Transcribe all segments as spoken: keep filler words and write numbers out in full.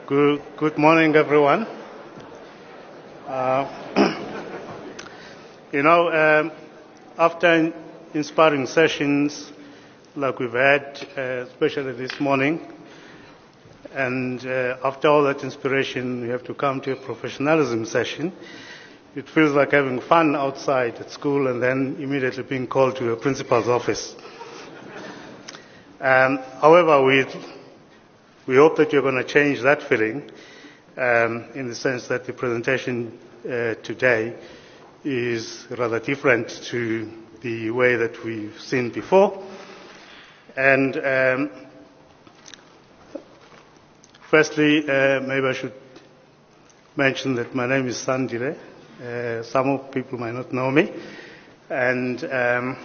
Good, good morning, everyone. Uh, you know, um, after inspiring sessions like we've had, uh, especially this morning, and uh, after all that inspiration, we have to come to a professionalism session. It feels like having fun outside at school and then immediately being called to a principal's office. Um, however, we we hope that you're going to change that feeling um, in the sense that the presentation uh, today is rather different to the way that we've seen before. And um, firstly, uh, maybe I should mention that my name is Sandile. Uh, some of people might not know me. And um,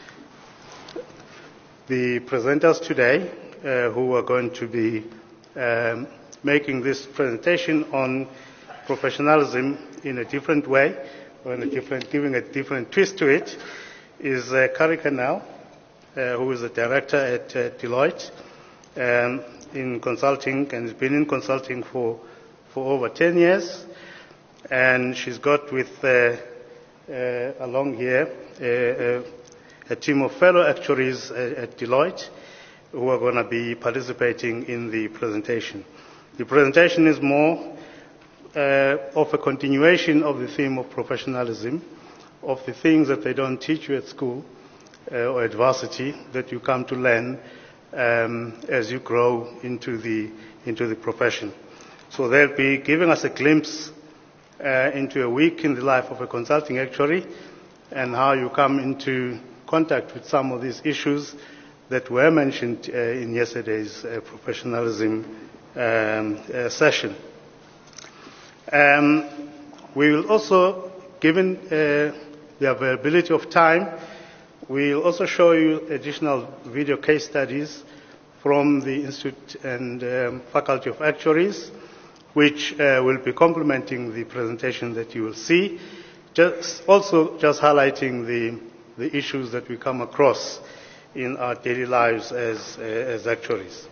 the presenters today, uh, who are going to be um, making this presentation on professionalism in a different way, or in a different, giving a different twist to it, is uh, Karika Now, uh, who is the director at uh, Deloitte um, in consulting, and has been in consulting for, for over ten years. And she's got with uh, uh, along here uh, uh, a team of fellow actuaries at, at Deloitte who are going to be participating in the presentation. The presentation is more uh, of a continuation of the theme of professionalism, of the things that they don't teach you at school uh, or at varsity that you come to learn um, as you grow into the, into the profession. So they'll be giving us a glimpse uh, into a week in the life of a consulting actuary and how you come into contact with some of these issues that were mentioned uh, in yesterday's uh, professionalism um, uh, session. Um, we will also, given uh, the availability of time, we will also show you additional video case studies from the Institute and um, Faculty of Actuaries, which uh, will be complementing the presentation that you will see, just also just highlighting the, the issues that we come across in our daily lives as, uh, as actuaries.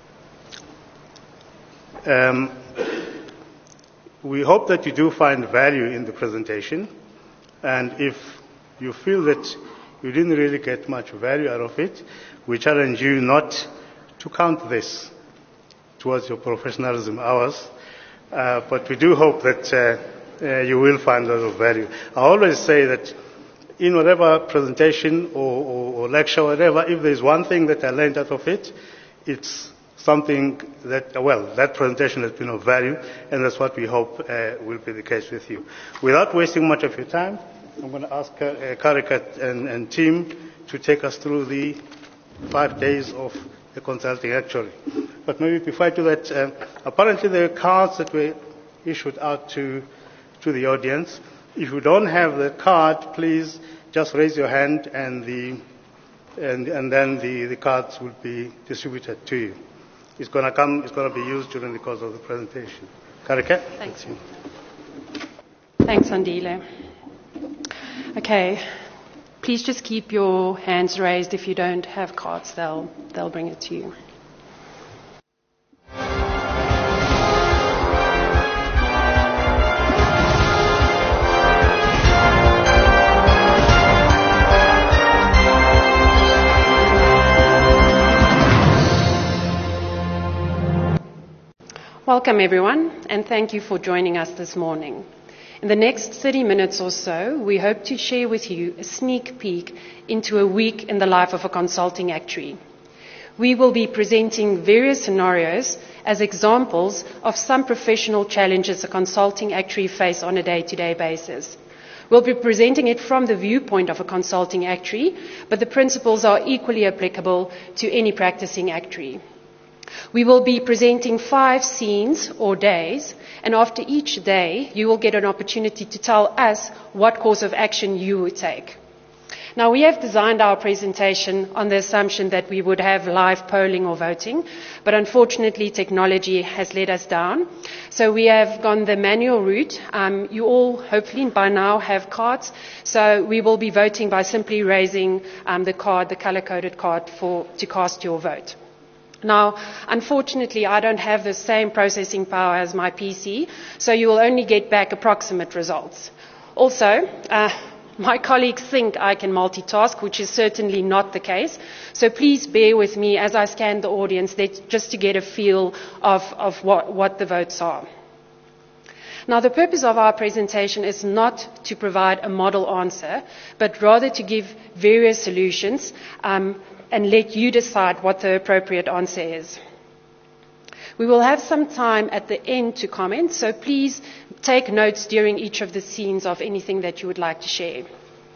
Um, we hope that you do find value in the presentation, and if you feel that you didn't really get much value out of it, we challenge you not to count this towards your professionalism hours, uh, but we do hope that uh, uh, you will find a lot of value. I always say that in whatever presentation or, or, or lecture or whatever, if there's one thing that I learned out of it, it's something that, well, that presentation has been of value, and that's what we hope uh, will be the case with you. Without wasting much of your time, I'm going to ask uh, Karika and, and team to take us through the five days of the consulting actuary. But maybe before I do that, uh, apparently there are cards that were issued out to, to the audience. If you don't have the card, please just raise your hand and, the, and, and then the, the cards will be distributed to you. It's going to come, it's going to be used during the course of the presentation. Karika? Thanks. Thanks, Andile. Okay. Please just keep your hands raised. If you don't have cards, they'll, they'll bring it to you. Welcome everyone, and thank you for joining us this morning. In the next thirty minutes or so, we hope to share with you a sneak peek into a week in the life of a consulting actuary. We will be presenting various scenarios as examples of some professional challenges a consulting actuary face on a day-to-day basis. We'll be presenting it from the viewpoint of a consulting actuary, but the principles are equally applicable to any practicing actuary. We will be presenting five scenes or days, and after each day, you will get an opportunity to tell us what course of action you would take. Now, we have designed our presentation on the assumption that we would have live polling or voting, but unfortunately, technology has let us down. So we have gone the manual route. Um, you all, hopefully, by now have cards. So we will be voting by simply raising um, the card, the color-coded card, for, to cast your vote. Now, unfortunately, I don't have the same processing power as my P C, so you will only get back approximate results. Also, uh, my colleagues think I can multitask, which is certainly not the case, so please bear with me as I scan the audience just to get a feel of, of what, what the votes are. Now, the purpose of our presentation is not to provide a model answer, but rather to give various solutions um, and let you decide what the appropriate answer is. We will have some time at the end to comment, so please take notes during each of the scenes of anything that you would like to share.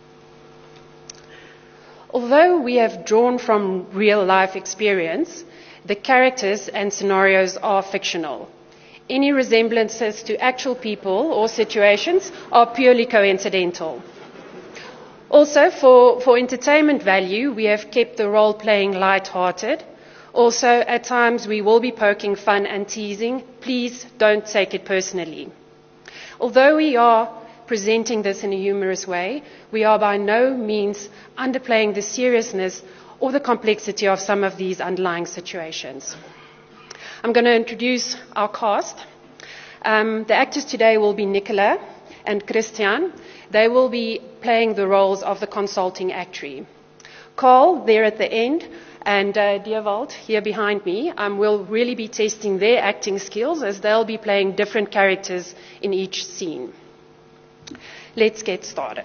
Although we have drawn from real life experience, the characters and scenarios are fictional. Any resemblances to actual people or situations are purely coincidental. Also, for, for entertainment value, we have kept the role-playing light-hearted. Also, at times we will be poking fun and teasing. Please don't take it personally. Although we are presenting this in a humorous way, we are by no means underplaying the seriousness or the complexity of some of these underlying situations. I'm going to introduce our cast. Um, the actors today will be Nicola and Christian. They will be playing the roles of the consulting actuary. Carl, there at the end, and uh, Dewald, here behind me, um, will really be testing their acting skills as they'll be playing different characters in each scene. Let's get started.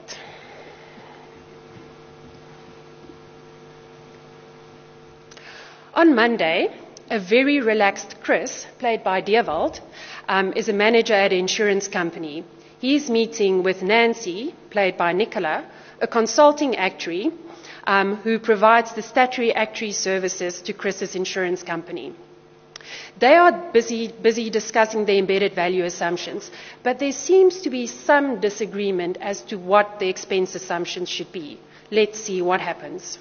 On Monday, a very relaxed Chris, played by Dewald, um, is a manager at an insurance company. He is meeting with Nancy, played by Nicola, a consulting actuary um, who provides the statutory actuary services to Chris's insurance company. They are busy, busy discussing the embedded value assumptions, but there seems to be some disagreement as to what the expense assumptions should be. Let's see what happens.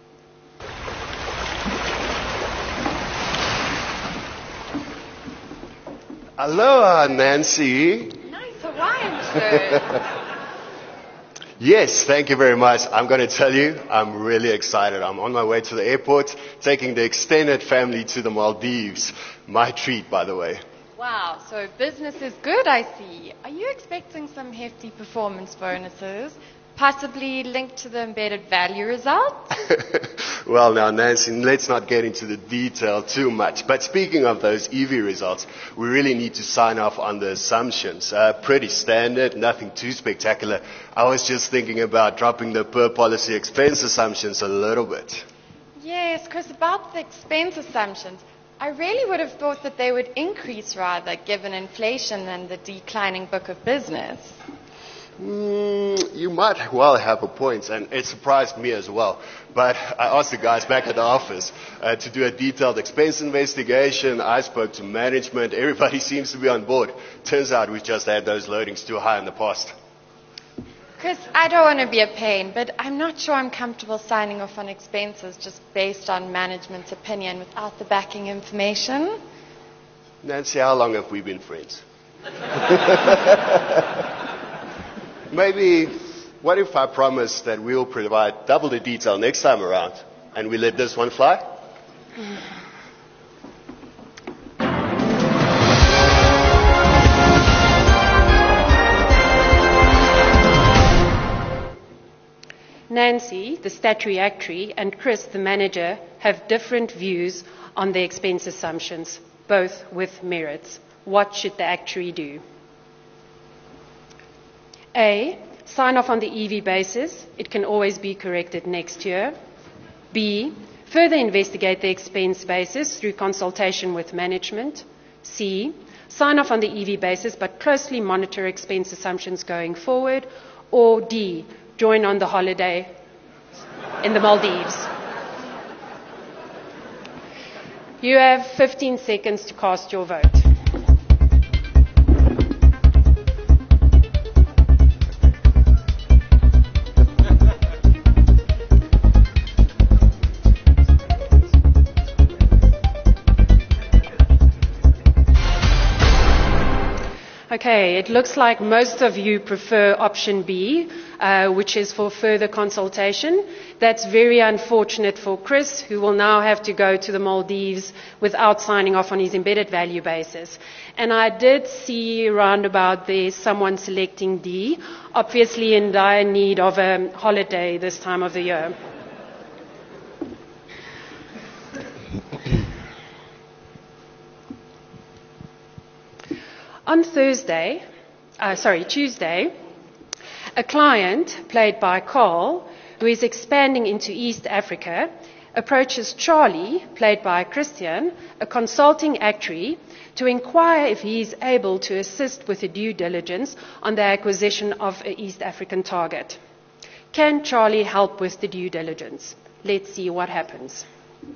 Aloha, Nancy. Nice Hawaiian shirt. Yes, thank you very much. I'm going to tell you, I'm really excited. I'm on my way to the airport, taking the extended family to the Maldives. My treat, by the way. Wow, so business is good, I see. Are you expecting some hefty performance bonuses, possibly linked to the embedded value results? Well, now, Nancy, let's not get into the detail too much. But speaking of those E V results, we really need to sign off on the assumptions. Uh, pretty standard, nothing too spectacular. I was just thinking about dropping the per policy expense assumptions a little bit. Yes, Chris, about the expense assumptions, I really would have thought that they would increase rather, given inflation and the declining book of business. Mm, you might well have a point, and it surprised me as well. But I asked the guys back at the office uh, to do a detailed expense investigation. I spoke to management. Everybody seems to be on board. Turns out we've just had those loadings too high in the past. Chris, I don't want to be a pain, but I'm not sure I'm comfortable signing off on expenses just based on management's opinion without the backing information. Nancy, how long have we been friends? Maybe, what if I promise that we'll provide double the detail next time around, and we let this one fly? Nancy, the statutory actuary, and Chris, the manager, have different views on the expense assumptions, both with merits. What should the actuary do? A. Sign off on the E V basis. It can always be corrected next year. B. Further investigate the expense basis through consultation with management. C. Sign off on the E V basis but closely monitor expense assumptions going forward. Or D. Join on the holiday in the Maldives. You have fifteen seconds to cast your vote. Okay, it looks like most of you prefer option B, uh, which is for further consultation. That's very unfortunate for Chris, who will now have to go to the Maldives without signing off on his embedded value basis. And I did see roundabout there someone selecting D, obviously in dire need of a holiday this time of the year. On Thursday, uh, sorry, Tuesday, a client, played by Carl, who is expanding into East Africa, approaches Charlie, played by Christian, a consulting actuary, to inquire if he is able to assist with the due diligence on the acquisition of an East African target. Can Charlie help with the due diligence? Let's see what happens.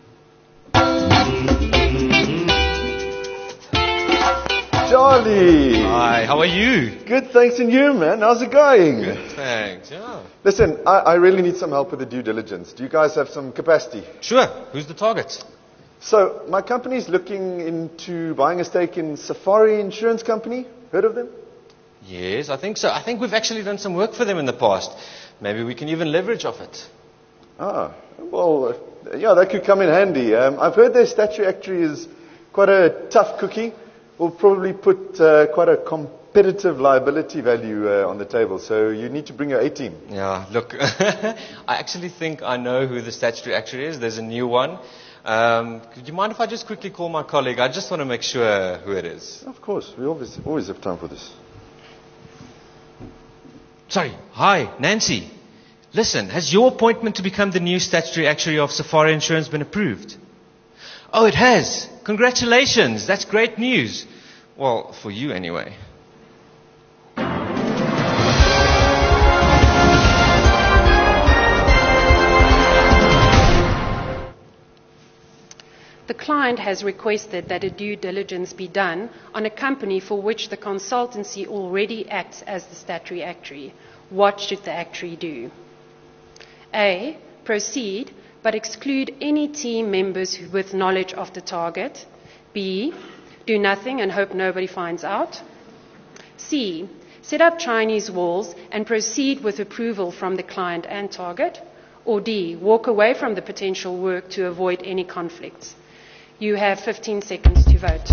Charlie! Hi, how are you? Good, thanks, and you, man? How's it going? Good, thanks, yeah. Listen, I, I really need some help with the due diligence. Do you guys have some capacity? Sure, who's the target? So, my company's looking into buying a stake in Safari Insurance Company. Heard of them? Yes, I think so. I think we've actually done some work for them in the past. Maybe we can even leverage off it. Ah, well, uh, yeah, that could come in handy. Um, I've heard their statutory actuary is quite a tough cookie. Will probably put uh, quite a competitive liability value uh, on the table. So you need to bring your A-team. Yeah, look, I actually think I know who the statutory actuary is. There's a new one. Um, could you mind if I just quickly call my colleague? I just want to make sure who it is. Of course, we always always have time for this. Sorry, hi, Nancy. Listen, has your appointment to become the new statutory actuary of Safari Insurance been approved? Oh, it has. Congratulations. That's great news. Well, for you anyway. The client has requested that a due diligence be done on a company for which the consultancy already acts as the statutory actuary. What should the actuary do? A. Proceed, but exclude any team members with knowledge of the target. B. Do nothing and hope nobody finds out. C. Set up Chinese walls and proceed with approval from the client and target. Or D. Walk away from the potential work to avoid any conflicts. You have fifteen seconds to vote.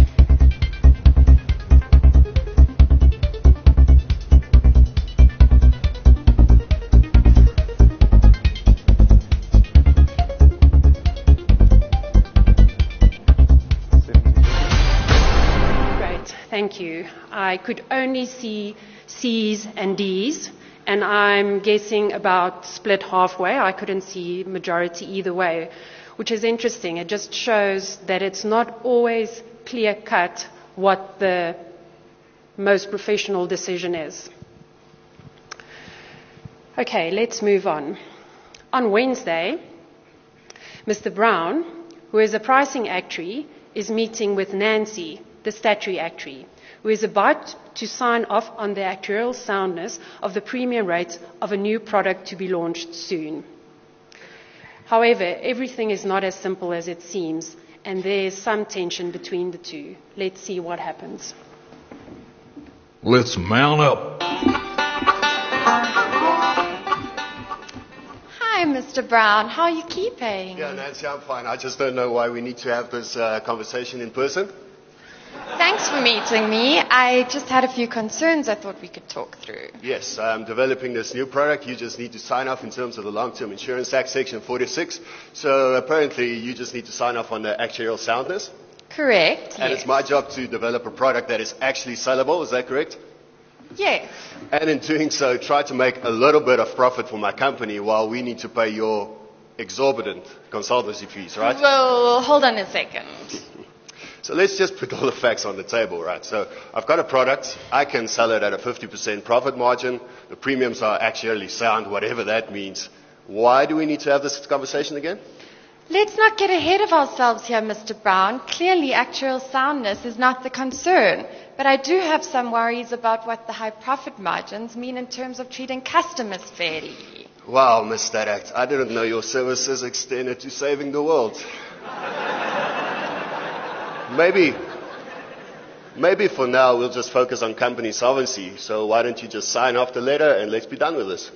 Thank you. I could only see C's and D's, and I'm guessing about split halfway. I couldn't see majority either way, which is interesting. It just shows that it's not always clear-cut what the most professional decision is. Okay, let's move on. On Wednesday, Mister Brown, who is a pricing actuary, is meeting with Nancy, the statutory actuary, who is about to sign off on the actuarial soundness of the premium rates of a new product to be launched soon. However, everything is not as simple as it seems, and there is some tension between the two. Let's see what happens. Let's mount up. Hi, Mister Brown. How are you keeping? Yeah, Nancy, I'm fine. I just don't know why we need to have this uh, conversation in person. Thanks for meeting me. I just had a few concerns I thought we could talk through. Yes, I'm developing this new product. You just need to sign off in terms of the Long-Term Insurance Act, Section forty-six. So apparently you just need to sign off on the actuarial soundness. Correct. And yes. it's my job to develop a product that is actually sellable. Is that correct? Yes. And in doing so, try to make a little bit of profit for my company while we need to pay your exorbitant consultancy fees, right? Well, hold on a second. So let's just put all the facts on the table, right? So I've got a product. I can sell it at a fifty percent profit margin. The premiums are actually sound, whatever that means. Why do we need to have this conversation again? Let's not get ahead of ourselves here, Mister Brown. Clearly, actuarial soundness is not the concern. But I do have some worries about what the high profit margins mean in terms of treating customers fairly. Wow, Miss Stadak, I didn't know your services extended to saving the world. Maybe, Maybe for now we'll just focus on company solvency. So why don't you just sign off the letter and let's be done with this.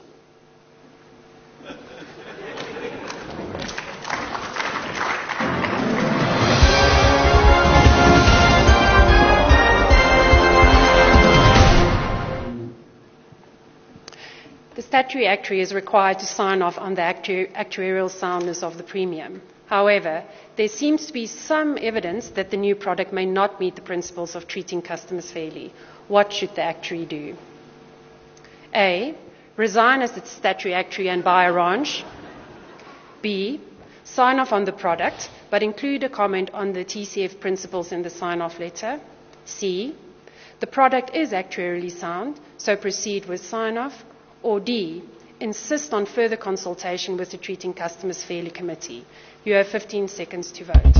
The statutory actuary is required to sign off on the actu- actuarial soundness of the premium. However, there seems to be some evidence that the new product may not meet the principles of treating customers fairly. What should the actuary do? A. Resign as the statutory actuary and buy a ranch. B. Sign off on the product, but include a comment on the T C F principles in the sign-off letter. C. The product is actuarially sound, so proceed with sign-off. Or D. Insist on further consultation with the Treating Customers Fairly Committee. You have fifteen seconds to vote.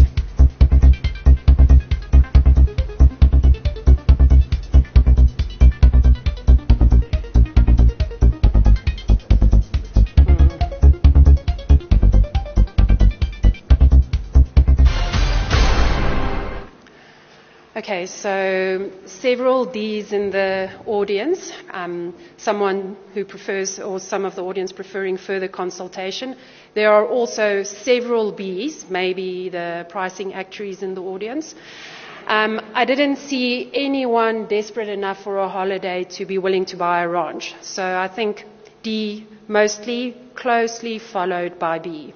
Okay, so several Ds in the audience, um, someone who prefers, or some of the audience preferring further consultation. There are also several Bs, maybe the pricing actuaries in the audience. Um, I didn't see anyone desperate enough for a holiday to be willing to buy a ranch. So I think D mostly, closely followed by B.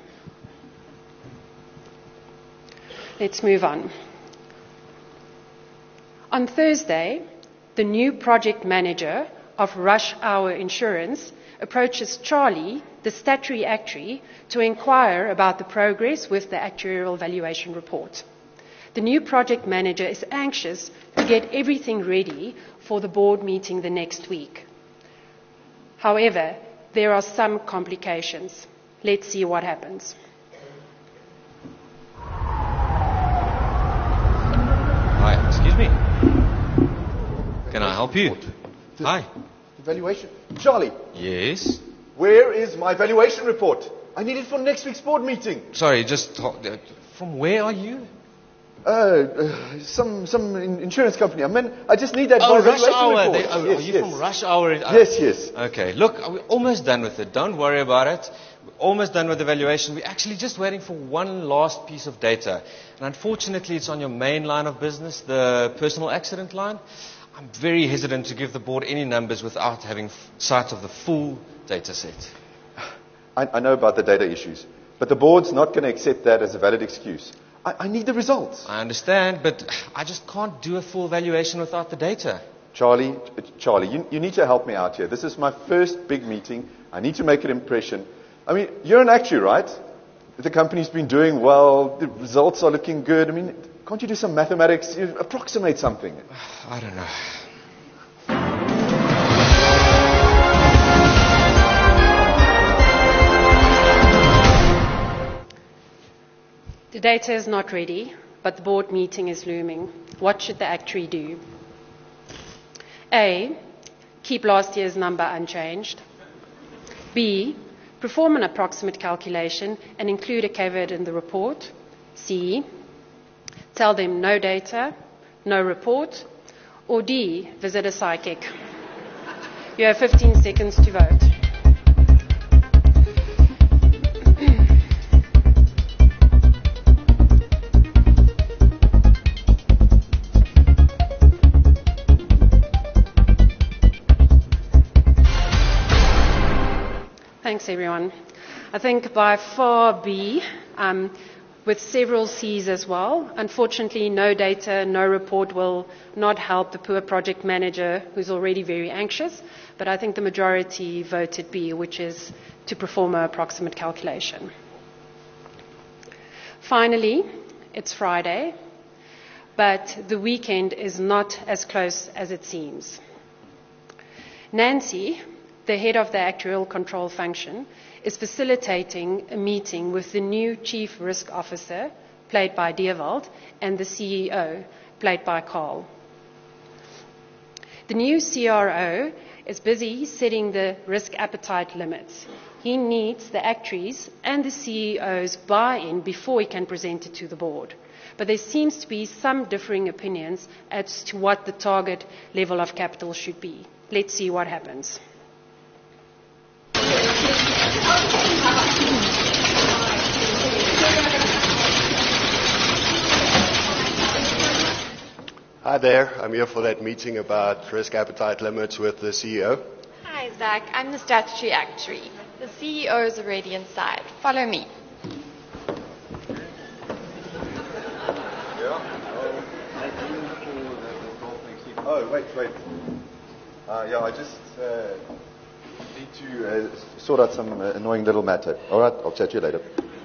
Let's move on. On Thursday, the new project manager of Rush Hour Insurance approaches Charlie, the statutory actuary, to inquire about the progress with the actuarial valuation report. The new project manager is anxious to get everything ready for the board meeting the next week. However, there are some complications. Let's see what happens. Hi, excuse me. Can I help you? The, Hi. The valuation. Charlie, Yes? where is my valuation report? I need it for next week's board meeting. Sorry, just talk, uh, from where are you? Uh, uh some some in- insurance company. I mean, I just need that Oh, my Rush valuation Hour. report. They, oh, yes, are you yes. from Rush Hour? Uh, Yes, yes. Okay, look, we're almost done with it. Don't worry about it. We're almost done with the valuation. We're actually just waiting for one last piece of data. And unfortunately, it's on your main line of business, the personal accident line. I'm very hesitant to give the board any numbers without having f- sight of the full data set. I, I know about the data issues, but the board's not going to accept that as a valid excuse. I, I need the results. I understand, but I just can't do a full valuation without the data. Charlie, Charlie, you, you need to help me out here. This is my first big meeting. I need to make an impression. I mean, you're an actuary, right? The company's been doing well. The results are looking good. I mean, can't you do some mathematics? You approximate something. I don't know. The data is not ready, but the board meeting is looming. What should the actuary do? A. Keep last year's number unchanged. B. Perform an approximate calculation and include a caveat in the report. C. Tell them no data, no report. Or D. Visit a psychic. You have fifteen seconds to vote. Thanks, everyone. I think by far B, um, with several C's as well. Unfortunately, no data, no report will not help the poor project manager who's already very anxious. But I think the majority voted B, which is to perform an approximate calculation. Finally, it's Friday, but the weekend is not as close as it seems. Nancy, the head of the actuarial control function, is facilitating a meeting with the new chief risk officer, played by Dewald, and the C E O, played by Carl. The new C R O is busy setting the risk appetite limits he needs the actuaries and the C E O's buy-in before he can present it to the board. But there seems to be some differing opinions as to what the target level of capital should be. Let's see what happens. Hi there. I'm here for that meeting about risk appetite limits with the C E O. Hi, Zach. I'm the statutory actuary. The C E O is already inside. Follow me. Oh, wait, wait. Uh, yeah, I just uh, need to uh, sort out some uh, annoying little matter. All right, I'll chat to you later.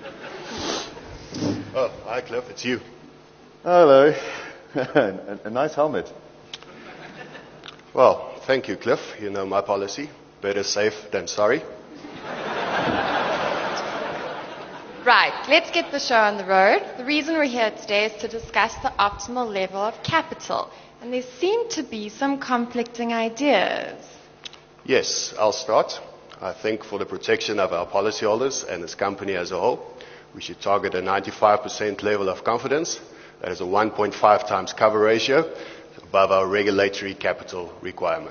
Oh, hi Cliff, it's you. Hello. a, a nice helmet. Well, thank you, Cliff. You know my policy. Better safe than sorry. Right, let's get the show on the road. The reason we're here today is to discuss the optimal level of capital. And there seem to be some conflicting ideas. Yes, I'll start. I think for the protection of our policyholders and this company as a whole, we should target a ninety-five percent level of confidence. That is a one point five times cover ratio above our regulatory capital requirement.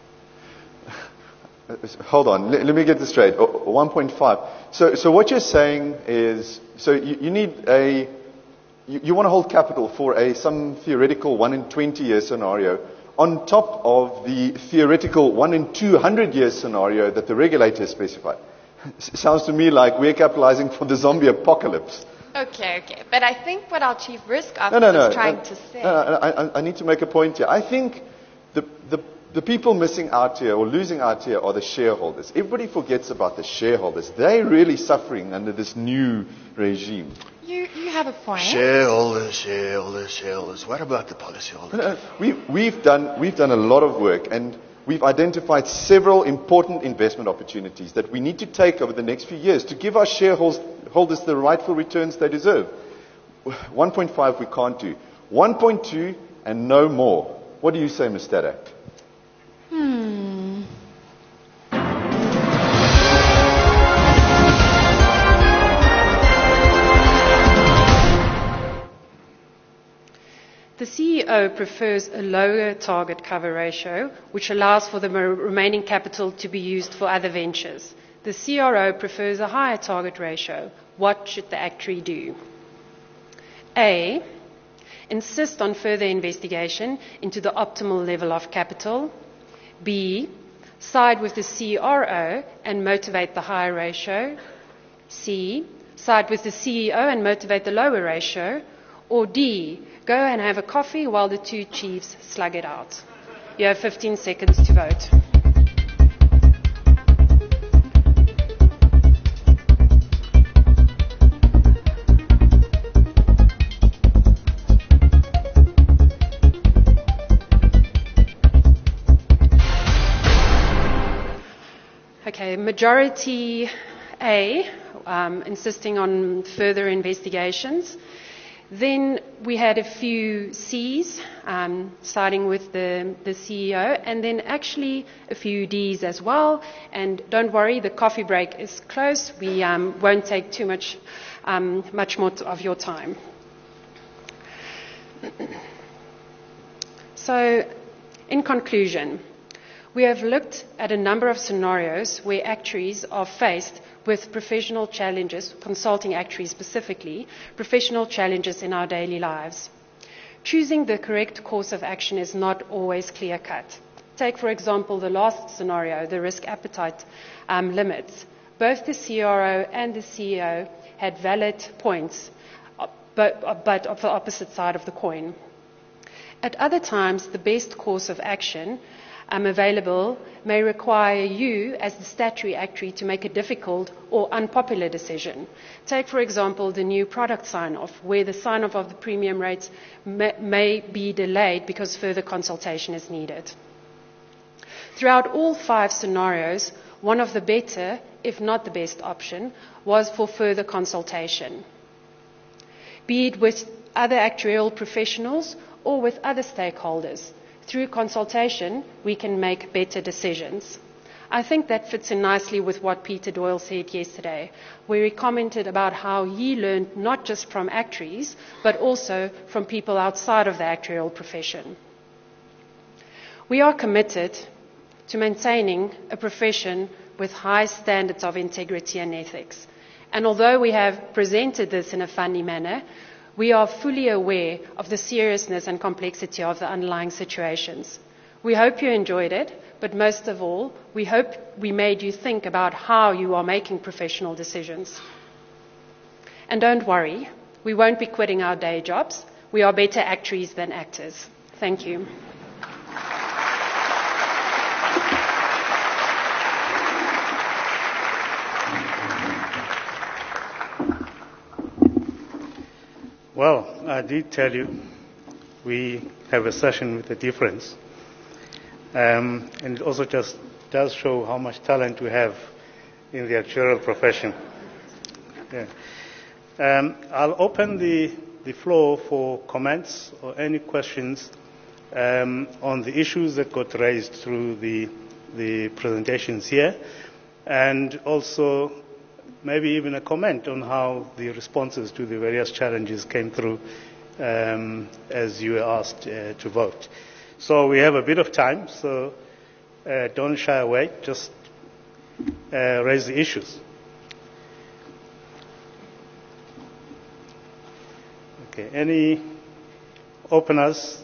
Hold on, let, let me get this straight. one point five. So, so what you're saying is, so you, you need a, you, you want to hold capital for a some theoretical one in twenty year scenario on top of the theoretical one in two hundred year scenario that the regulator specified. Sounds to me like we're capitalizing for the zombie apocalypse. Okay, okay. But I think what our chief risk officer No, no, no. is trying no, to say... No, no, I, I need to make a point here. I think the, the, the people missing out here or losing out here are the shareholders. Everybody forgets about the shareholders. They're really suffering under this new regime. You, you have a point. Shareholders, shareholders, shareholders. What about the policyholders? No, no, we, we've, done, we've done a lot of work, and we've identified several important investment opportunities that we need to take over the next few years to give our shareholders the rightful returns they deserve. one point five we can't do. one point two and no more. What do you say, Miz Stadak? Hmm. The C E O prefers a lower target cover ratio, which allows for the remaining capital to be used for other ventures. The C R O prefers a higher target ratio. What should the actuary do? A. Insist on further investigation into the optimal level of capital. B. Side with the C R O and motivate the higher ratio. C. Side with the C E O and motivate the lower ratio. Or D. Go and have a coffee while the two chiefs slug it out. You have fifteen seconds to vote. Okay, majority A, um, insisting on further investigations. Then we had a few C's, um, starting with the, the C E O, and then actually a few D's as well. And don't worry, the coffee break is close. We um, won't take too much, um, much more of your time. So, in conclusion, we have looked at a number of scenarios where actuaries are faced with professional challenges, consulting actuaries specifically, professional challenges in our daily lives. Choosing the correct course of action is not always clear-cut. Take, for example, the last scenario, the risk appetite um, limits. Both the C R O and the C E O had valid points, but, but of the opposite side of the coin. At other times, the best course of action Um, available may require you, as the statutory actuary, to make a difficult or unpopular decision. Take, for example, the new product sign-off, where the sign-off of the premium rates may, may be delayed because further consultation is needed. Throughout all five scenarios, one of the better, if not the best option, was for further consultation, be it with other actuarial professionals or with other stakeholders. Through consultation, we can make better decisions. I think that fits in nicely with what Peter Doyle said yesterday, where he commented about how he learned not just from actuaries, but also from people outside of the actuarial profession. We are committed to maintaining a profession with high standards of integrity and ethics. And although we have presented this in a funny manner, we are fully aware of the seriousness and complexity of the underlying situations. We hope you enjoyed it, but most of all, we hope we made you think about how you are making professional decisions. And don't worry, we won't be quitting our day jobs. We are better actuaries than actors. Thank you. Well, I did tell you we have a session with a difference. Um, and it also just does show how much talent we have in the actuarial profession. Yeah. Um, I'll open the, the floor for comments or any questions um, on the issues that got raised through the, the presentations here, and also maybe even a comment on how the responses to the various challenges came through um, as you were asked uh, to vote. So we have a bit of time, so uh, don't shy away, just uh, raise the issues. Okay, any openers?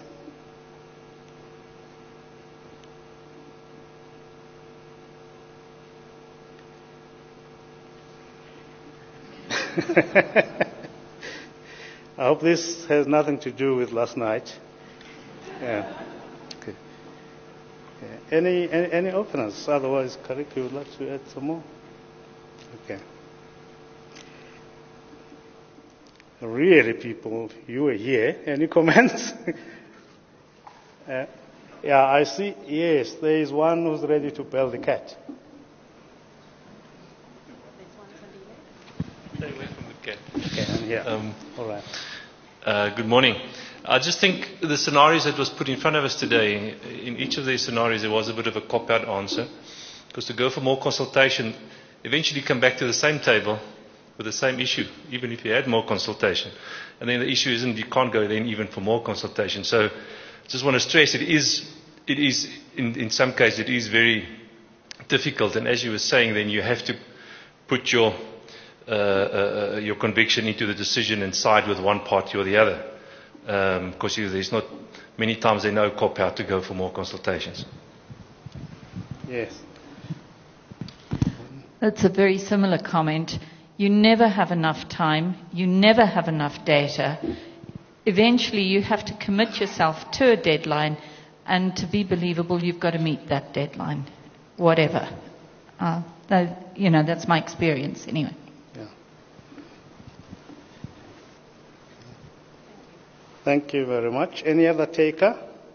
I hope this has nothing to do with last night. Yeah. Okay. Yeah. Any, any any openers? Otherwise, Karik, you would like to add some more? Okay. Really, people, you were here. Any comments? uh, yeah, I see. Yes, there is one who's ready to bell the cat. Stay away from the cat. Okay, I'm here. Um, All right. Uh, good morning. I just think the scenarios that was put in front of us today, in each of these scenarios there was a bit of a cop-out answer. Because to go for more consultation, eventually come back to the same table with the same issue, even if you had more consultation. And then the issue isn't you can't go then even for more consultation. So I just want to stress it is, it is in, in some cases, it is very difficult. And as you were saying, then you have to put your Uh, uh, your conviction into the decision and side with one party or the other. Because um, there's not many times they know cop out to go for more consultations. Yes. That's a very similar comment. You never have enough time. You never have enough data. Eventually you have to commit yourself to a deadline, and to be believable you've got to meet that deadline, whatever. Uh, that, you know, that's my experience anyway. Thank you very much. Any other taker?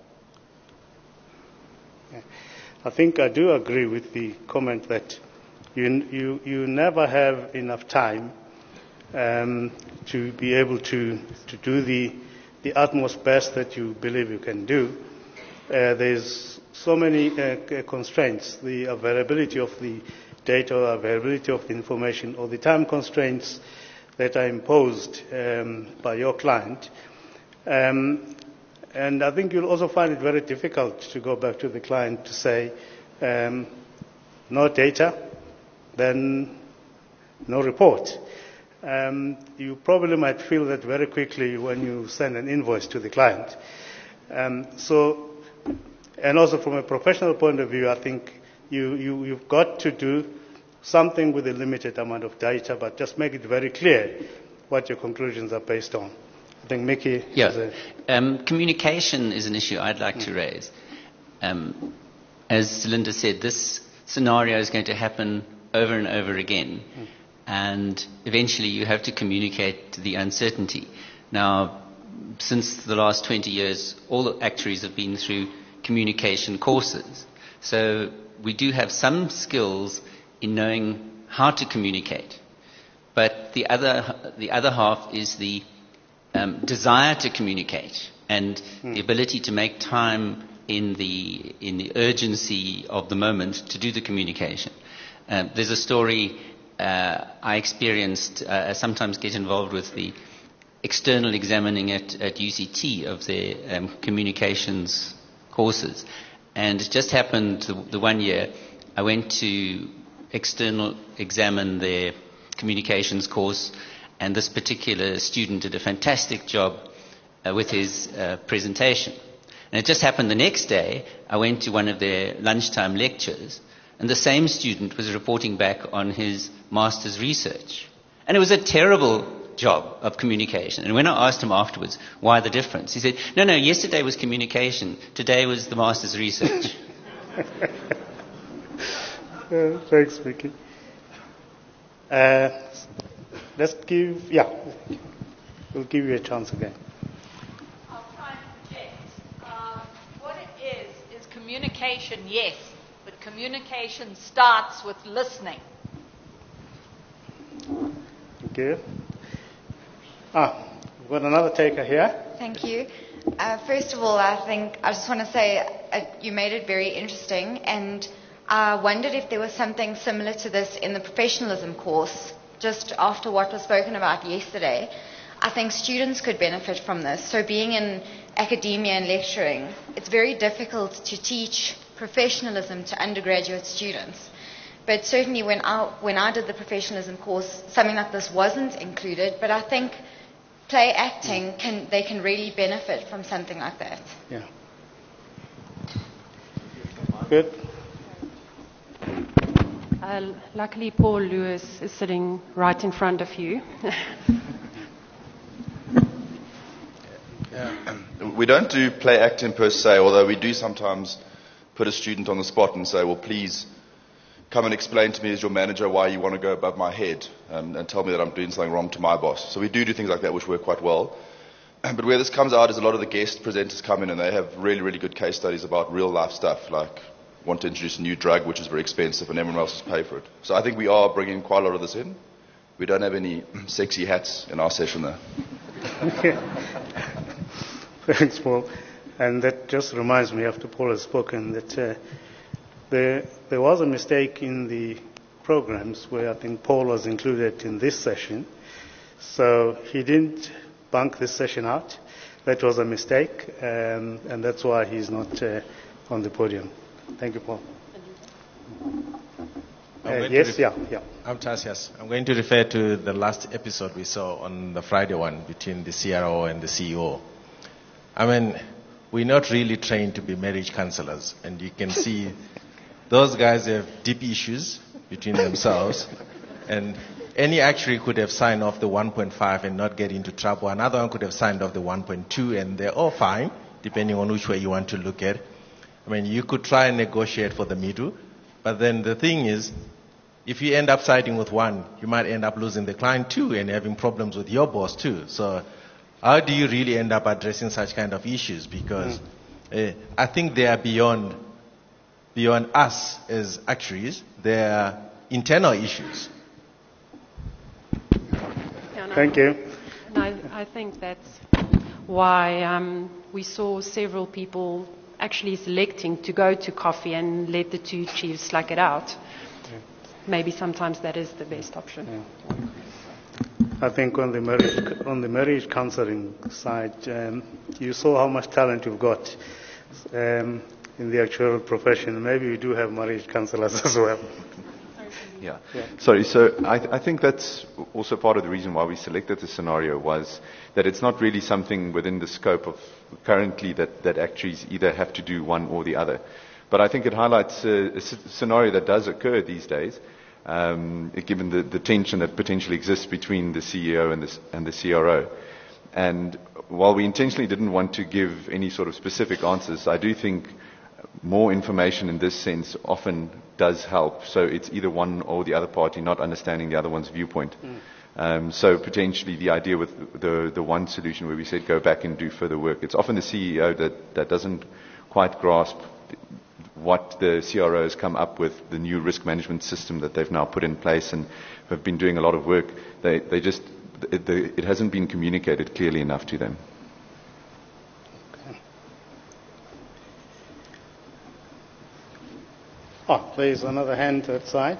I think I do agree with the comment that you, you, you never have enough time um, to be able to, to do the, the utmost best that you believe you can do. Uh, there's so many uh, constraints, the availability of the data, availability of the information, or the time constraints that are imposed um, by your client. Um, and I think you'll also find it very difficult to go back to the client to say, um, no data, then no report. Um, you probably might feel that very quickly when you send an invoice to the client. Um, so, and also from a professional point of view, I think you, you, you've got to do something with a limited amount of data, but just make it very clear what your conclusions are based on. I think Mickey. Yeah. Um, communication is an issue I'd like mm. to raise. Um, as Linda said, this scenario is going to happen over and over again. Mm. And eventually you have to communicate the uncertainty. Now, since the last twenty years, all the actuaries have been through communication courses. So we do have some skills in knowing how to communicate. But the other, the other half is the Um, desire to communicate and mm. the ability to make time in the, in the urgency of the moment to do the communication. Um, there's a story uh, I experienced, uh, I sometimes get involved with the external examining at, at U C T of their um, communications courses. And it just happened the, the one year I went to external examine their communications course, and this particular student did a fantastic job uh, with his uh, presentation. And it just happened the next day, I went to one of their lunchtime lectures, and the same student was reporting back on his master's research. And it was a terrible job of communication. And when I asked him afterwards, why the difference? He said, no, no, yesterday was communication, today was the master's research. uh, thanks, Vicky. Uh, let's give, yeah, we'll give you a chance again. I'll try and project. Uh, what it is, is communication, yes, but communication starts with listening. Thank you. Ah, we've got another taker here. Thank you. Uh, first of all, I think I just want to say uh, you made it very interesting, and I wondered if there was something similar to this in the professionalism course, just after what was spoken about yesterday. I think students could benefit from this. So being in academia and lecturing, it's very difficult to teach professionalism to undergraduate students. But certainly when I, when I did the professionalism course, something like this wasn't included, but I think play acting, can, they can really benefit from something like that. Yeah. Good. Uh, luckily, Paul Lewis is sitting right in front of you. Yeah. We don't do play acting per se, although we do sometimes put a student on the spot and say, well, please come and explain to me as your manager why you want to go above my head, um, and tell me that I'm doing something wrong to my boss. So we do do things like that, which work quite well. But where this comes out is a lot of the guest presenters come in and they have really, really good case studies about real life stuff, like want to introduce a new drug which is very expensive and everyone else has to pay for it. So I think we are bringing quite a lot of this in. We don't have any sexy hats in our session there. Thanks, Paul. And that just reminds me, after Paul has spoken, that uh, there, there was a mistake in the programs where I think Paul was included in this session. So he didn't bunk this session out. That was a mistake, um, and that's why he's not uh, on the podium. Thank you, Paul. Uh, yes, ref- yeah, yeah. I'm Tasias. I'm going to refer to the last episode we saw on the Friday one between the C R O and the C E O. I mean, we're not really trained to be marriage counselors, and you can see those guys have deep issues between themselves, and any actuary could have signed off the one point five and not get into trouble. Another one could have signed off the one point two, and they're all fine, depending on which way you want to look at. I mean, you could try and negotiate for the middle, but then the thing is, if you end up siding with one, you might end up losing the client too and having problems with your boss too. So how do you really end up addressing such kind of issues? Because mm. uh, I think they are beyond, beyond us as actuaries. They are internal issues. Yeah, no, Thank you. And I, I think that's why um, we saw several people actually selecting to go to coffee and let the two chiefs slug it out. Yeah. Maybe sometimes that is the best option. Yeah. I think on the marriage, on the marriage counseling side, um, you saw how much talent you've got um, in the actual profession. Maybe we do have marriage counselors as well. Yeah. Yeah. Sorry, so I, th- I think that's also part of the reason why we selected the scenario was that it's not really something within the scope of currently that, that actuaries either have to do one or the other. But I think it highlights a, a s- scenario that does occur these days, um, given the, the tension that potentially exists between the C E O and the, and the C R O. And while we intentionally didn't want to give any sort of specific answers, I do think more information in this sense often does help. So it's either one or the other party not understanding the other one's viewpoint. Mm. Um, so potentially the idea with the, the one solution where we said go back and do further work, it's often the C E O that, that doesn't quite grasp what the C R O has come up with, the new risk management system that they've now put in place and have been doing a lot of work. They, they just, it, the, it hasn't been communicated clearly enough to them. Oh, there is another hand that side.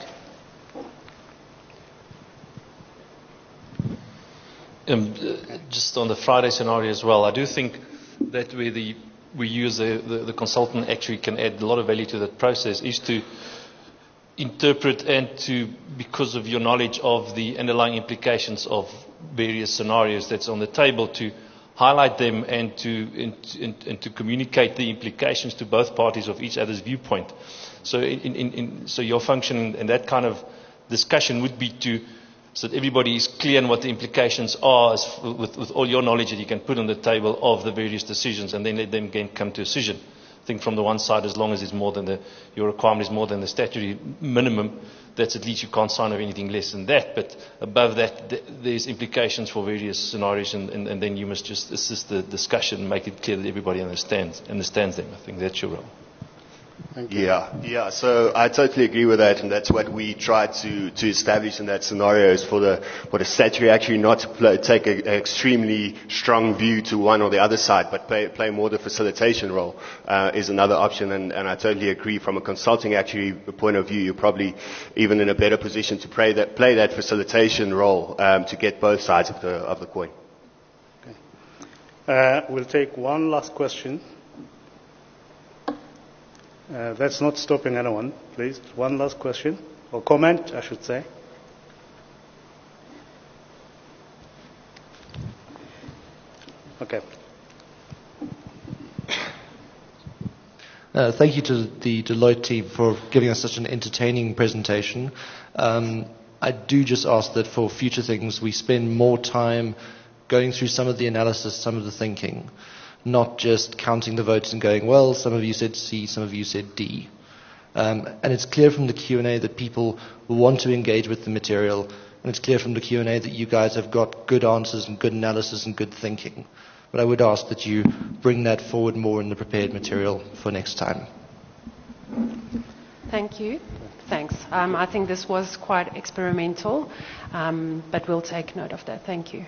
Um, uh, just on the Friday scenario as well, I do think that where the, we use the, the, the consultant actually can add a lot of value to that process is to interpret and to, because of your knowledge of the underlying implications of various scenarios that's on the table, to highlight them and to, and, and, and to communicate the implications to both parties of each other's viewpoint. So, in, in, in, so your function in that kind of discussion would be to, so that everybody is clear on what the implications are as f with, with all your knowledge that you can put on the table of the various decisions, and then let them again come to a decision. I think from the one side, as long as it's more than the, your requirement is more than the statutory minimum, that's at least you can't sign off anything less than that. But above that, th there's implications for various scenarios, and, and, and then you must just assist the discussion and make it clear that everybody understands, understands them. I think that's your role. Yeah, yeah. So I totally agree with that, and that's what we try to, to establish in that scenario is for the for the statutory actually not to play, take an extremely strong view to one or the other side, but play, play more the facilitation role uh, is another option. And, and I totally agree. From a consulting actuary point of view, you're probably even in a better position to play that play that facilitation role um, to get both sides of the of the coin. Okay. Uh, we'll take one last question. Uh, that's not stopping anyone, please. One last question, or comment, I should say. Okay. Uh, thank you to the Deloitte team for giving us such an entertaining presentation. Um, I do just ask that for future things we spend more time going through some of the analysis, some of the thinking, not just counting the votes and going, well, some of you said C, some of you said D. Um, and it's clear from the Q and A that people want to engage with the material, and it's clear from the Q and A that you guys have got good answers and good analysis and good thinking. But I would ask that you bring that forward more in the prepared material for next time. Thank you. Thanks. Um, I think this was quite experimental, um, but we'll take note of that. Thank you.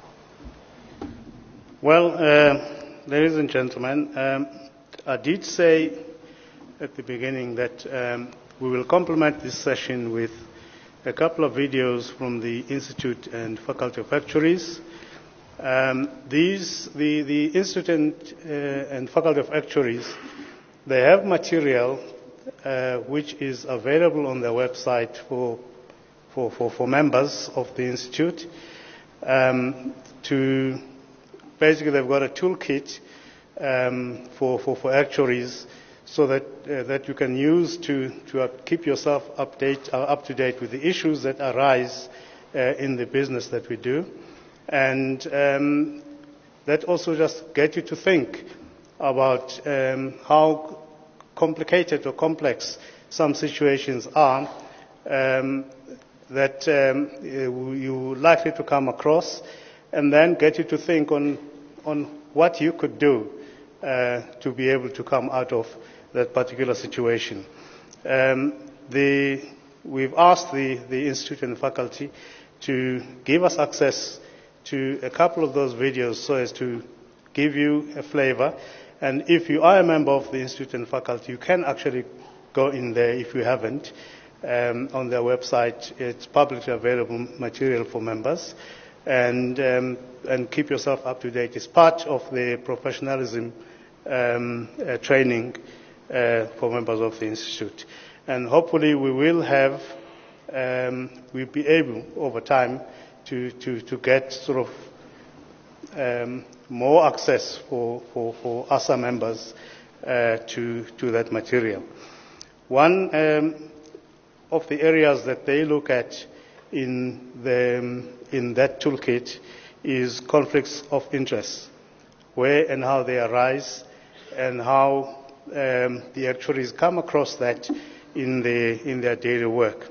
Well, uh, ladies and gentlemen, um, I did say at the beginning that um, we will complement this session with a couple of videos from the Institute and Faculty of Actuaries. Um, these, the, the Institute and, uh, and Faculty of Actuaries, they have material uh, which is available on their website for, for, for, for members of the Institute. Um, to basically, they've got a toolkit um, for, for, for actuaries so that, uh, that you can use to, to uh, keep yourself update, uh, up to date with the issues that arise uh, in the business that we do. And um, that also just gets you to think about um, how complicated or complex some situations are um, that um, you're likely to come across, and then get you to think on, on what you could do uh, to be able to come out of that particular situation. Um, the, we've asked the, the Institute and the faculty to give us access to a couple of those videos so as to give you a flavor. And if you are a member of the Institute and faculty, you can actually go in there if you haven't. Um, on their website, it's publicly available material for members. And, um, and keep yourself up to date. It's part of the professionalism um, uh, training uh, for members of the Institute. And hopefully we will have, um, we'll be able over time to, to, to get sort of um, more access for, for, for A S A members uh, to, to that material. One um, of the areas that they look at in, the, in that toolkit is conflicts of interest, where and how they arise and how um, the actuaries come across that in, the, in their daily work.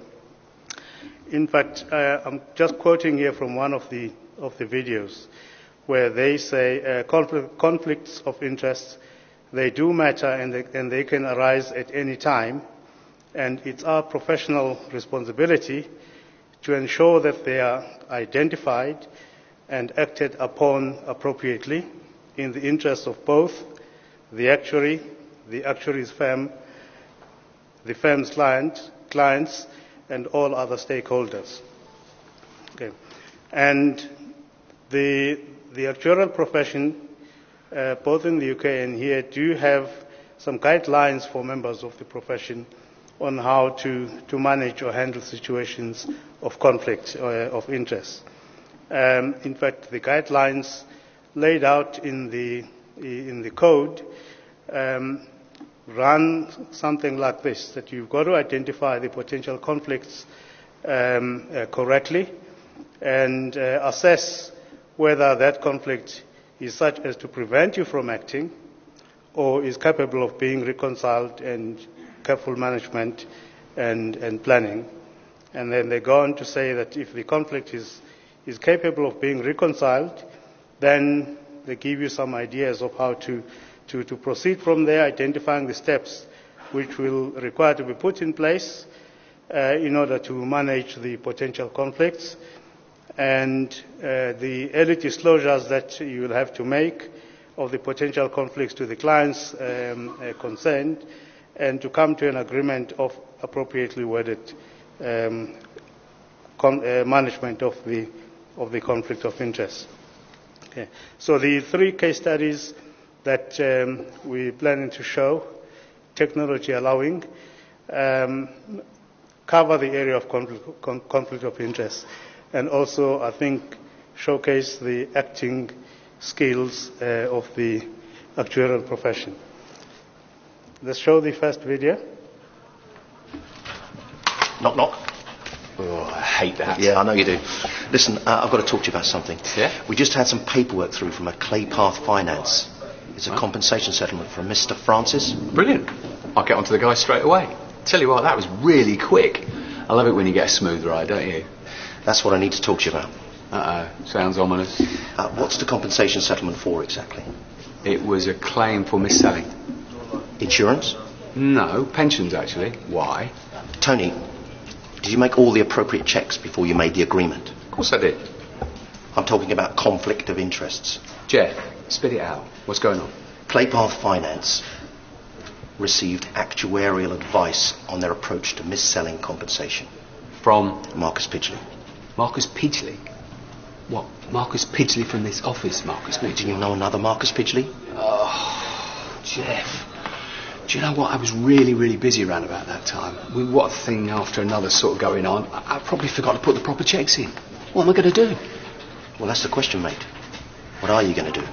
In fact, uh, I'm just quoting here from one of the, of the videos where they say uh, conflict, conflicts of interest, they do matter and they, and they can arise at any time, and it's our professional responsibility to ensure that they are identified and acted upon appropriately in the interest of both the actuary, the actuary's firm, the firm's client, clients and all other stakeholders. Okay. And the, the actuarial profession, uh, both in the U K and here, do have some guidelines for members of the profession on how to, to manage or handle situations of conflict uh, of interest. Um, in fact, the guidelines laid out in the, in the code um, run something like this, that you've got to identify the potential conflicts um, uh, correctly and uh, assess whether that conflict is such as to prevent you from acting or is capable of being reconciled and careful management and, and planning. And then they go on to say that if the conflict is, is capable of being reconciled, then they give you some ideas of how to, to, to proceed from there, identifying the steps which will require to be put in place uh, in order to manage the potential conflicts, and uh, the early disclosures that you will have to make of the potential conflicts to the clients um, uh, concerned, and to come to an agreement of appropriately worded um, con uh, management of the, of the conflict of interest. Okay. So the three case studies that um, we're planning to show, technology allowing, um, cover the area of conflict, con conflict of interest, and also, I think, showcase the acting skills uh, of the actuarial profession. Let's show the first video. Knock, knock. Oh, I hate that. Yeah, I know you do. Listen, uh, I've got to talk to you about something. Yeah? We just had some paperwork through from a Claypath Finance. It's a Huh? compensation settlement from Mister Francis. Brilliant. I'll get onto the guy straight away. Tell you what, that was really quick. I love it when you get a smooth ride, don't you? That's what I need to talk to you about. Uh-oh, sounds ominous. Uh, what's the compensation settlement for exactly? It was a claim for mis-selling. Insurance? No, pensions actually. Why? Tony, did you make all the appropriate checks before you made the agreement? Of course I did. I'm talking about conflict of interests. Jeff, spit it out. What's going on? Claypath Finance received actuarial advice on their approach to mis-selling compensation. From? Marcus Pidgley. Marcus Pidgley? What? Marcus Pidgley from this office, Marcus Pidgley? Do you know another Marcus Pidgley? Oh, Jeff. Do you know what? I was really, really busy around about that time. We, what a thing after another sort of going on. I, I probably forgot to put the proper checks in. What am I going to do? Well, that's the question, mate. What are you going to do?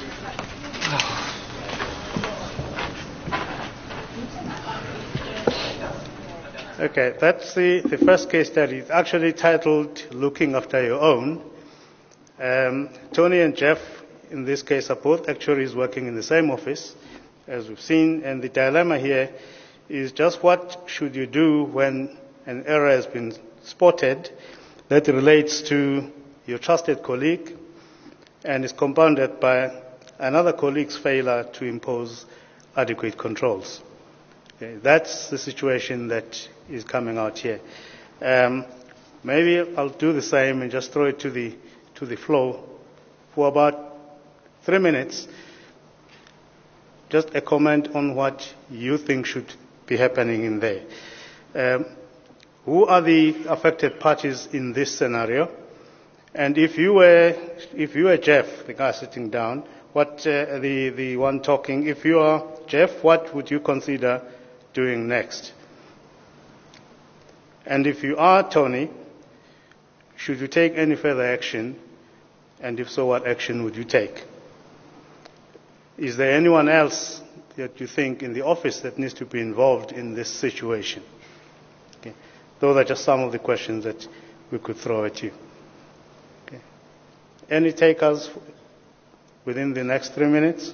Okay, that's the, the first case study. It's actually titled Looking After Your Own. Um, Tony and Jeff, in this case, are both actuaries working in the same office, as we've seen, and the dilemma here is just what should you do when an error has been spotted that relates to your trusted colleague and is compounded by another colleague's failure to impose adequate controls. Okay, that's the situation that is coming out here. Um, maybe I'll do the same and just throw it to the, to the floor for about three minutes. Just a comment on what you think should be happening in there. Um, who are the affected parties in this scenario? And if you were, if you were Jeff, the guy sitting down, what uh, the the one talking, if you are Jeff, what would you consider doing next? And if you are Tony, should you take any further action? And if so, what action would you take? Is there anyone else that you think in the office that needs to be involved in this situation? Okay. Those are just some of the questions that we could throw at you. Okay. Any takers within the next three minutes?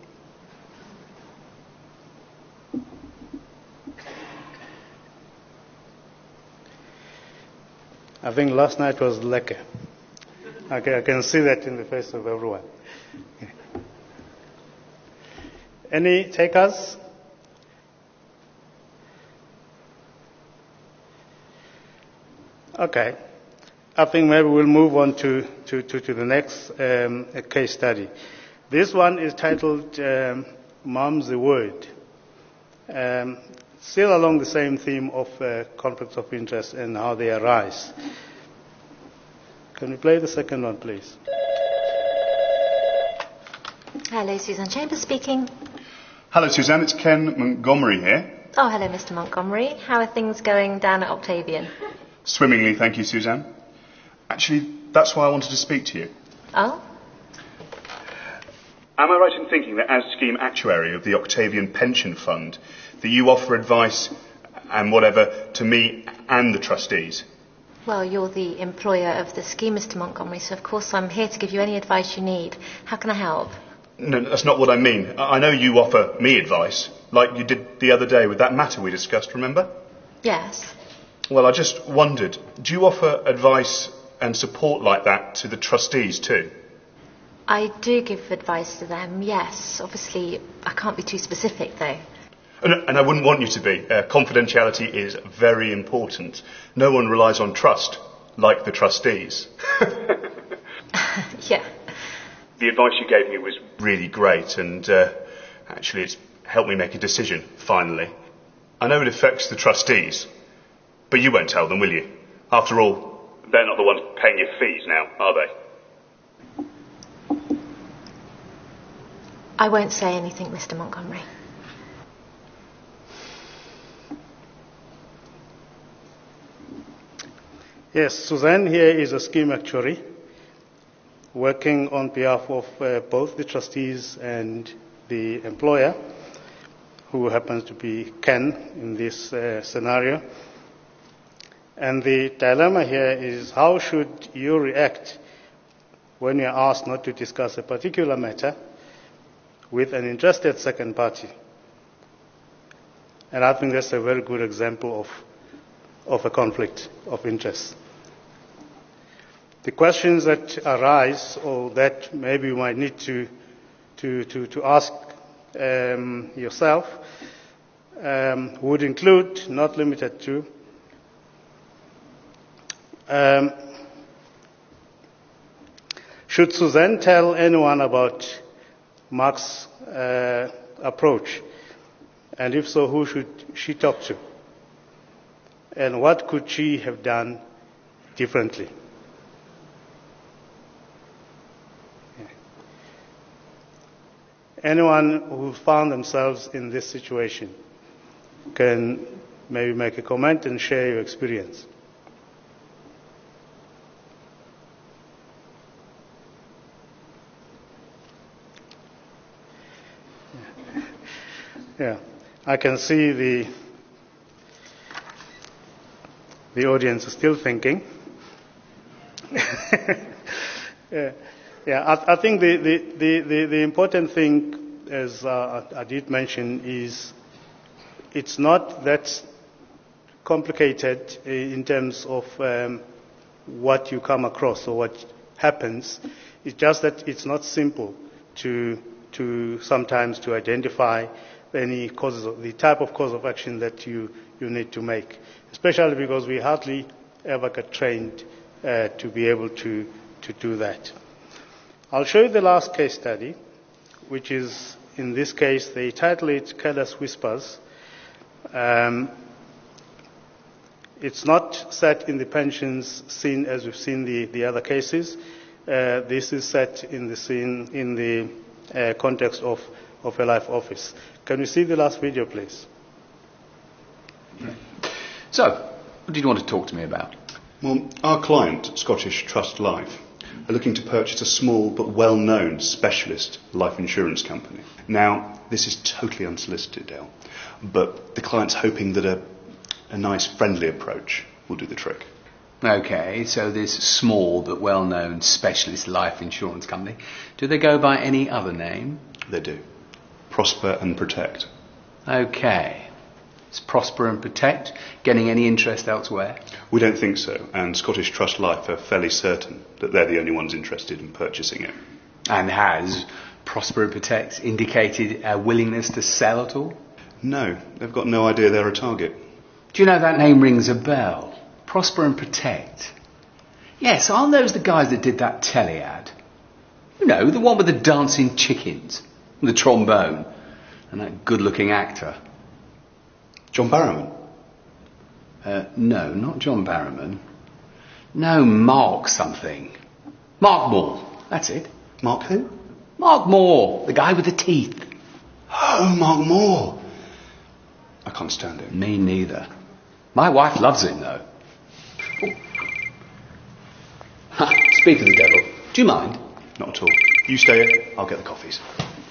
I think last night was lekker. Okay, I can see that in the face of everyone. Okay. Any takers? Okay. I think maybe we'll move on to, to, to, to the next um, case study. This one is titled um, Mom's the Word. Um, still along the same theme of uh, conflicts of interest and how they arise. Can we play the second one, please? Hello, Suzanne Chambers speaking. Hello, Suzanne. It's Ken Montgomery here. Oh, hello, Mister Montgomery. How are things going down at Octavian? Swimmingly, thank you, Suzanne. Actually, that's why I wanted to speak to you. Oh? Am I right in thinking that as scheme actuary of the Octavian Pension Fund, that you offer advice and whatever to me and the trustees? Well, you're the employer of the scheme, Mister Montgomery, so of course I'm here to give you any advice you need. How can I help? No, that's not what I mean. I know you offer me advice, like you did the other day with that matter we discussed, remember? Yes. Well, I just wondered, do you offer advice and support like that to the trustees too? I do give advice to them, yes. Obviously, I can't be too specific, though. And, and I wouldn't want you to be. Uh, confidentiality is very important. No one relies on trust, like the trustees. Yeah. The advice you gave me was really great, and uh, actually it's helped me make a decision, finally. I know it affects the trustees, but you won't tell them, will you? After all, they're not the ones paying your fees now, are they? I won't say anything, Mister Montgomery. Yes, Suzanne here is a scheme actuary working on behalf of uh, both the trustees and the employer, who happens to be Ken in this uh, scenario. And the dilemma here is, how should you react when you're asked not to discuss a particular matter with an interested second party? And I think that's a very good example of, of a conflict of interest. The questions that arise, or that maybe you might need to, to, to, to ask um, yourself, um, would include, not limited to, um, should Suzanne tell anyone about Mark's uh, approach? And if so, who should she talk to? And what could she have done differently? Anyone who found themselves in this situation can maybe make a comment and share your experience. Yeah, I can see the the audience is still thinking. Yeah. Yeah, I, I think the, the, the, the, the important thing, as uh, I did mention, is it's not that complicated in terms of um, what you come across or what happens. It's just that it's not simple to, to sometimes to identify any causes of, the type of cause of action that you, you need to make, especially because we hardly ever get trained uh, to be able to, to do that. I'll show you the last case study, which is, in this case, they title it Careless Whispers. Um, it's not set in the pensions scene as we've seen the, the other cases. Uh, this is set in the scene in the uh, context of, of a life office. Can we see the last video, please? So, what did you want to talk to me about? Well, our client, Scottish Trust Life, are looking to purchase a small but well-known specialist life insurance company. Now, this is totally unsolicited, Dale, but the client's hoping that a, a nice, friendly approach will do the trick. Okay, so this small but well-known specialist life insurance company, do they go by any other name? They do. Prosper and Protect. Okay. Is Prosper and Protect getting any interest elsewhere? We don't think so, and Scottish Trust Life are fairly certain that they're the only ones interested in purchasing it. And has Prosper and Protect indicated a willingness to sell at all? No, they've got no idea they're a target. Do you know that name rings a bell? Prosper and Protect. Yes, aren't those the guys that did that telly ad? You know, the one with the dancing chickens, the trombone, and that good-looking actor. John Barrowman? Uh, no, not John Barrowman. No, Mark something. Mark Moore. That's it. Mark who? Mark Moore, the guy with the teeth. Oh, Mark Moore. I can't stand him. Me neither. My wife loves him, though. Ha, speak of the devil. Do you mind? Not at all. You stay here. I'll get the coffees.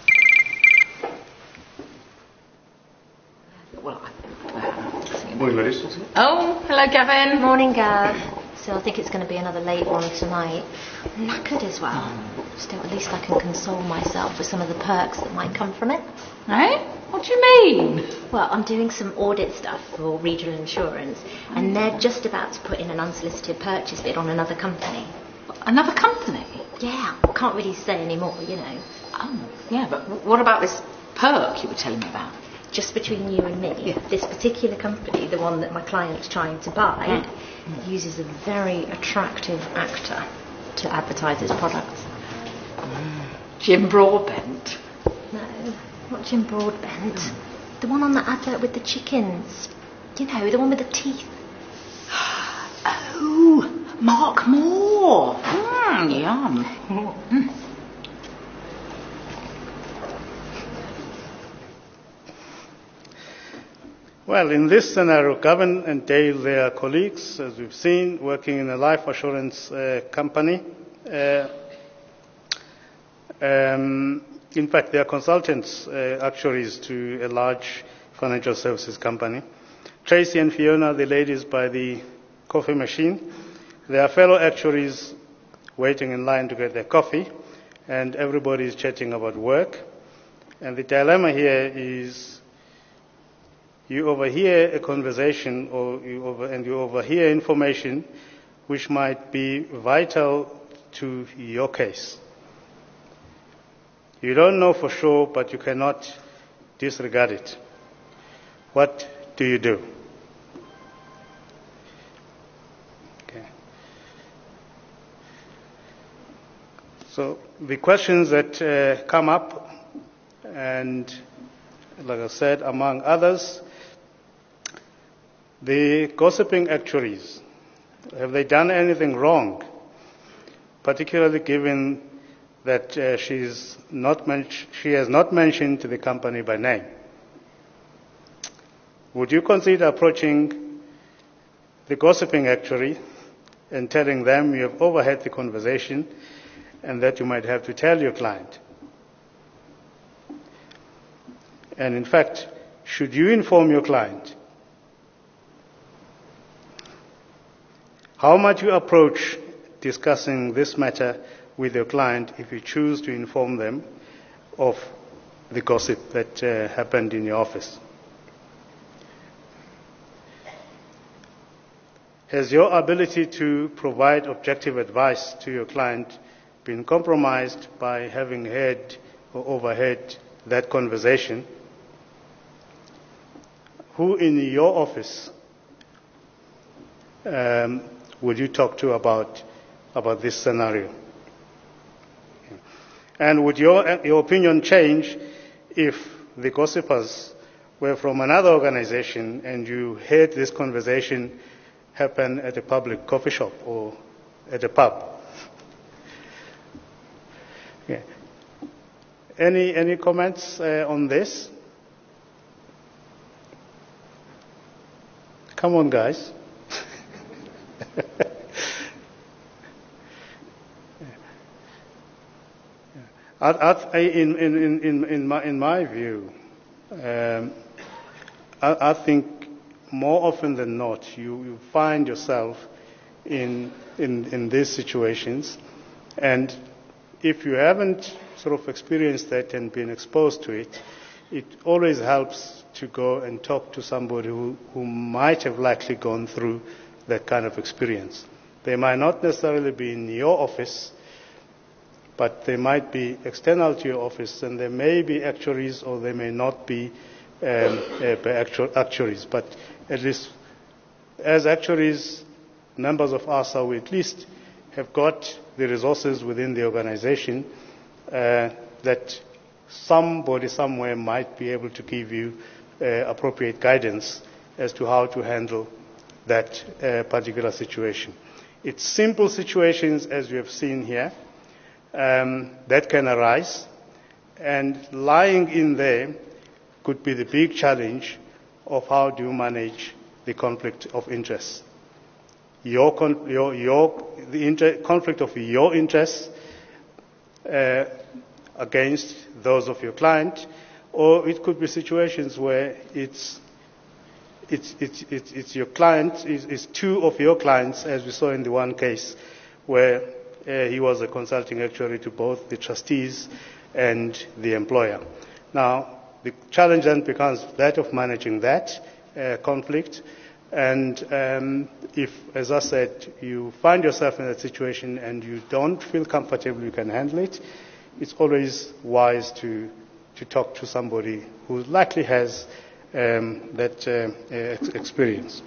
Morning, ladies. Oh, hello, Gavin. Morning, Gav. So I think it's going to be another late one tonight. I'm knackered as well. Still, at least I can console myself with some of the perks that might come from it. Eh? What do you mean? Well, I'm doing some audit stuff for regional insurance, and they're just about to put in an unsolicited purchase bid on another company. Another company? Yeah, can't really say any more, you know. Oh, yeah, but w- what about this perk you were telling me about? Just between you and me, yeah. This particular company, the one that my client's trying to buy, mm. Mm. uses a very attractive actor to advertise its products. Mm. Jim Broadbent? No, not Jim Broadbent. Mm. The one on the advert with the chickens. You know, the one with the teeth. Oh, Mark Moore. Mm, yum. Mm. Well, in this scenario, Gavin and Dale, they are colleagues, as we've seen, working in a life assurance uh, company. Uh, um, in fact, they are consultants, uh, actuaries to a large financial services company. Tracy and Fiona, the ladies by the coffee machine, they are fellow actuaries waiting in line to get their coffee, and everybody is chatting about work. And the dilemma here is, you overhear a conversation or you over, and you overhear information which might be vital to your case. You don't know for sure, but you cannot disregard it. What do you do? Okay. So the questions that uh, come up, and like I said, among others, the gossiping actuaries, have they done anything wrong? Particularly given that uh, she's not men- she has not mentioned the company by name. Would you consider approaching the gossiping actuary and telling them you have overheard the conversation and that you might have to tell your client? And in fact, should you inform your client? How might you approach discussing this matter with your client if you choose to inform them of the gossip that uh, happened in your office? Has your ability to provide objective advice to your client been compromised by having heard or overheard that conversation? Who in your office um, would you talk to about, about this scenario? And would your, your opinion change if the gossipers were from another organization and you heard this conversation happen at a public coffee shop or at a pub? Yeah. Any, any comments uh, on this? Come on, guys. I, I, in, in, in, in, my, in my view, um, I, I think more often than not, you, you find yourself in, in, in these situations, and if you haven't sort of experienced that and been exposed to it, it always helps to go and talk to somebody who, who might have likely gone through that kind of experience. They might not necessarily be in your office, but they might be external to your office, and they may be actuaries or they may not be um, uh, actuaries. But at least as actuaries, members of A S A, we at least have got the resources within the organization uh, that somebody somewhere might be able to give you uh, appropriate guidance as to how to handle that uh, particular situation. It's simple situations, as we have seen here, um, that can arise, and lying in there could be the big challenge of how do you manage the conflict of interest. Your, con- your, your, the inter- conflict of your interests uh, against those of your client, or it could be situations where it's It's, it's, it's, it's your client, it's, it's two of your clients, as we saw in the one case where uh, he was a consulting actuary to both the trustees and the employer. Now, the challenge then becomes that of managing that uh, conflict. And um, if, as I said, you find yourself in that situation and you don't feel comfortable you can handle it, it's always wise to, to talk to somebody who likely has Um, that uh, ex- experience.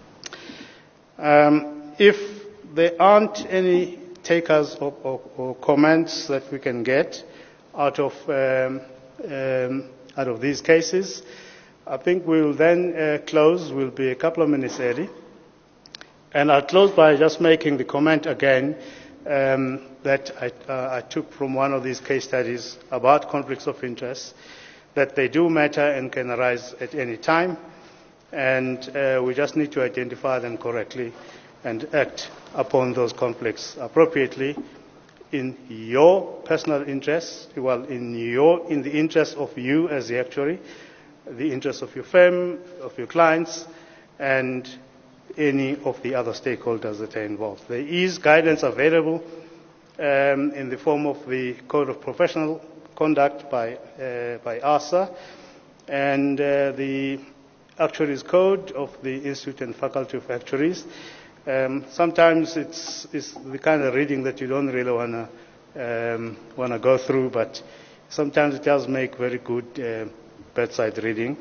Um, if there aren't any takers or, or, or comments that we can get out of um, um, out of these cases, I think we will then uh, close. We'll be a couple of minutes early, and I'll close by just making the comment again um, that I, uh, I took from one of these case studies about conflicts of interest, that they do matter and can arise at any time, and uh, we just need to identify them correctly and act upon those conflicts appropriately in your personal interests, well, in, your, in the interest of you as the actuary, the interest of your firm, of your clients, and any of the other stakeholders that are involved. There is guidance available um, in the form of the Code of Professional Conduct by, uh, by ARSA, and uh, the Actuaries Code of the Institute and Faculty of Actuaries. Um, sometimes it's, it's the kind of reading that you don't really want to um, want to go through, but sometimes it does make very good uh, bedside reading.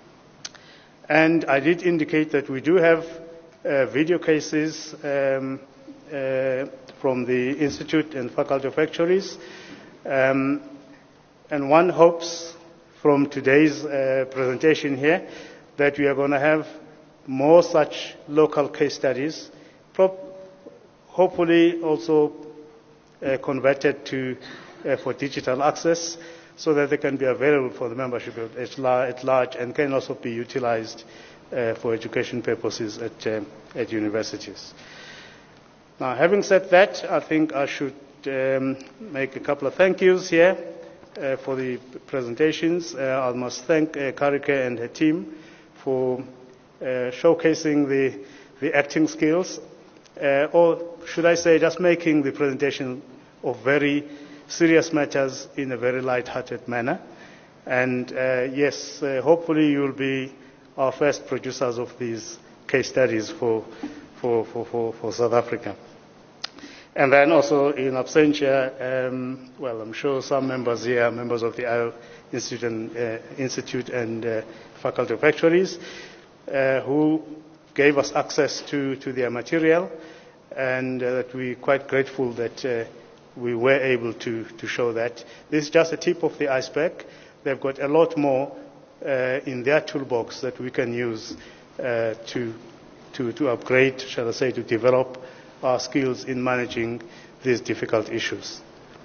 And I did indicate that we do have uh, video cases um, uh, from the Institute and Faculty of Actuaries. Um, And one hopes from today's uh, presentation here that we are going to have more such local case studies, pro- hopefully also uh, converted to, uh, for digital access, so that they can be available for the membership at, lar- at large and can also be utilized uh, for education purposes at, uh, at universities. Now, having said that, I think I should um, make a couple of thank yous here. Uh, for the presentations. Uh, I must thank uh, Karike and her team for uh, showcasing the, the acting skills, uh, or should I say just making the presentation of very serious matters in a very light-hearted manner. And uh, yes, uh, hopefully you will be our first producers of these case studies for, for, for, for, for South Africa. And then also in absentia, um, well, I'm sure some members here are members of the I O Institute and, uh, Institute and uh, Faculty of Actuaries, uh, who gave us access to, to their material, and uh, that we're quite grateful that uh, we were able to, to show that. This is just a tip of the iceberg. They've got a lot more uh, in their toolbox that we can use uh, to, to, to upgrade, shall I say, to develop our skills in managing these difficult issues.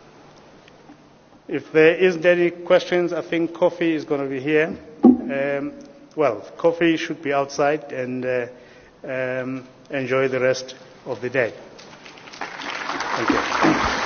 If there isn't any questions, I think coffee is going to be here. Um, well, coffee should be outside, and uh, um, enjoy the rest of the day. Thank you.